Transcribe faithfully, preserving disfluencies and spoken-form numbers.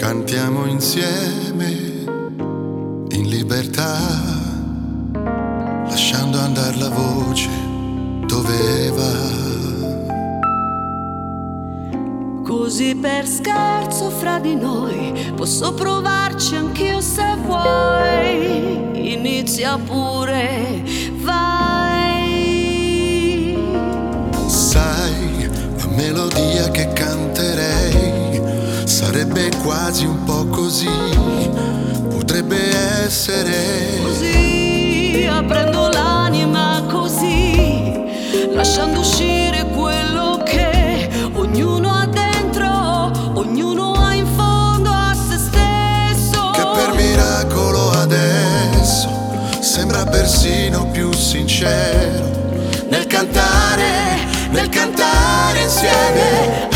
Cantiamo insieme in libertà, lasciando andare la voce dove va. Così per scherzo fra di noi posso provarci anch'io se vuoi. Inizia pure, vai. Sai, la melodia che canterei sarebbe quasi un po' così, potrebbe essere così, aprendo l'anima così, lasciando uscire quello che ognuno ha dentro, ognuno ha in fondo a se stesso, che per miracolo adesso sembra persino più sincero nel cantare, nel cantare insieme.